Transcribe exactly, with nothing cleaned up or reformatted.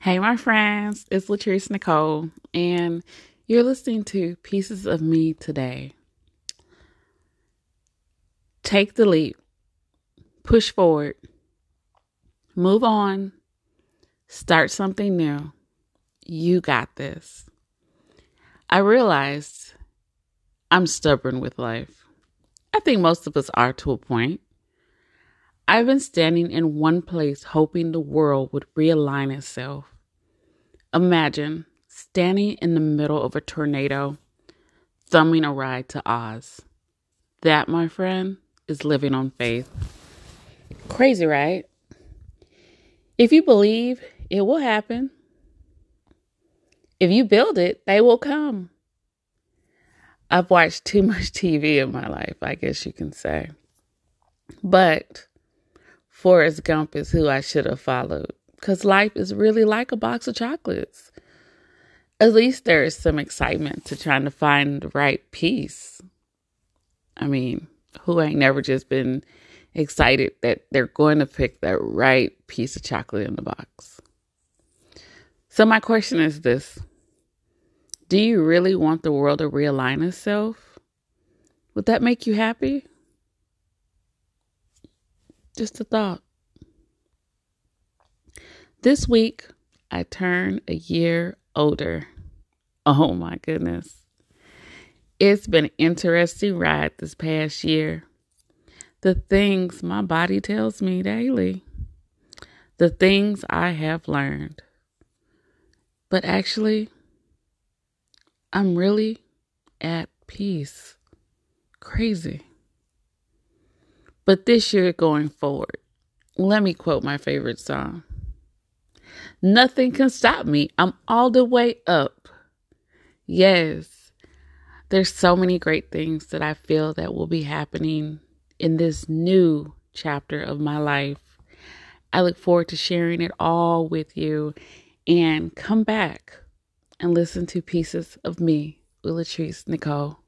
Hey, my friends, it's Latrice Nicole, and you're listening to Pieces of Me today. Take the leap, push forward, move on, start something new. You got this. I realized I'm stubborn with life. I think most of us are to a point. I've been standing in one place hoping the world would realign itself. Imagine standing in the middle of a tornado, thumbing a ride to Oz. That, my friend, is living on faith. Crazy, right? If you believe, it will happen. If you build it, they will come. I've watched too much T V in my life, I guess you can say. But Forrest Gump is who I should have followed, because life is really like a box of chocolates. At least there is some excitement to trying to find the right piece. I mean, who ain't never just been excited that they're going to pick that right piece of chocolate in the box? So my question is this. Do you really want the world to realign itself? Would that make you happy? Just a thought. This week, I turned a year older. Oh my goodness. It's been an interesting ride this past year. The things my body tells me daily. The things I have learned. But actually, I'm really at peace. Crazy. But this year going forward, let me quote my favorite song. Nothing can stop me. I'm all the way up. Yes, there's so many great things that I feel that will be happening in this new chapter of my life. I look forward to sharing it all with you, and come back and listen to Pieces of Me with Latrice Nicole.